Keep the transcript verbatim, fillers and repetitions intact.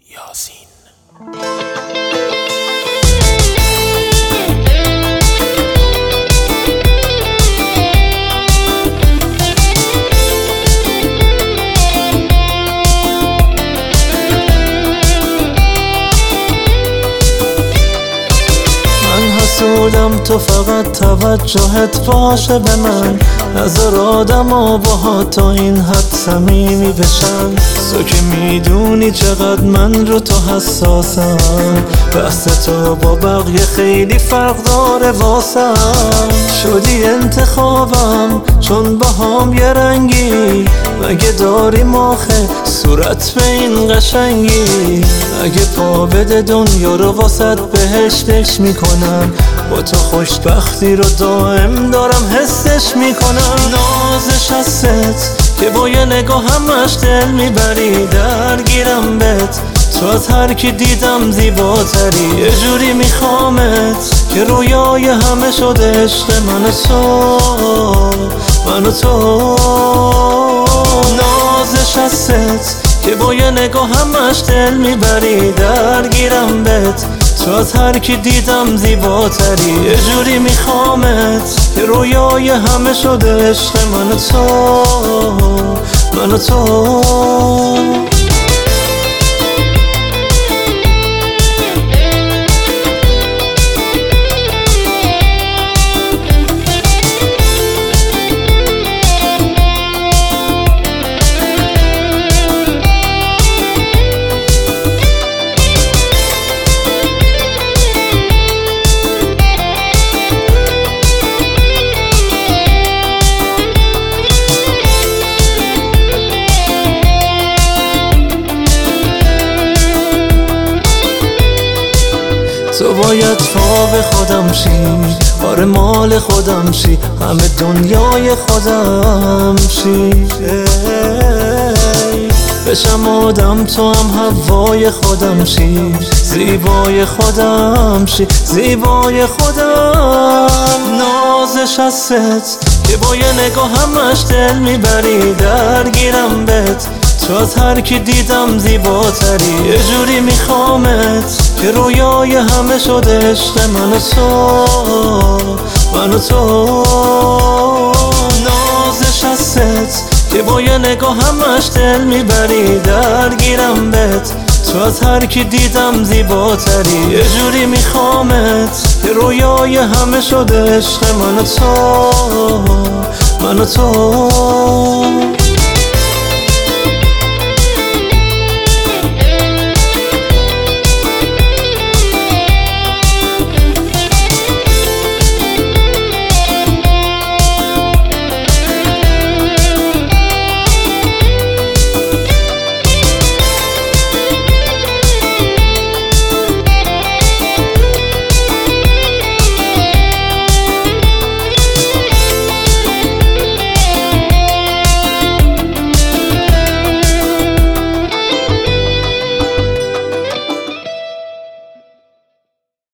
یاسین. حسودم تو فقط توجهت باشه به من، نظر آدم ها با تا این حد صمیمی بشن. تو که میدونی چقدر من رو تو حساسم، بحث تو با بقیه خیلی فرق داره واسم. شدی انتخابم چون با هم یه رنگی، مگه داریم آخه صورت به این قشنگی؟ اگه پا بده دنیا رو واسط بهشتش میکنم، با تو خوشبختی رو دائم دارم حسش میکنم. نازش هست که با یه نگاه همش دل میبری، درگیرم بهت تو از هر کی دیدم زیباتری. یه جوری میخوامت که رویای همه شده عشق من و تو، من و تو. نازش هست که با یه نگاه همش دل میبری، درگیرم بهت تو از هر کی دیدم زیباتری. یه جوری میخوامت که رویای همه شده عشق من و تو، من و تو. تو باید خواب خودم شی، آره مال خودم شی، همه دنیای خودم شی. بشم آدم تو هم هوای خودم شی، زیبای خودم شی، زیبای خودم. نازش هست که با یه نگاه همش دل میبری، درگیرم بهت تو از هر کی دیدم زیباتری. یه جوری میخوامت که رویای همه شده عشق من و تو، من و تو. نازش هست که با یه نگاه همش دل میبری، درگیرم بهت تو از هر کی دیدم زیباتری. یه جوری میخوامت که رویای همه شده عشق من و تو، من و تو.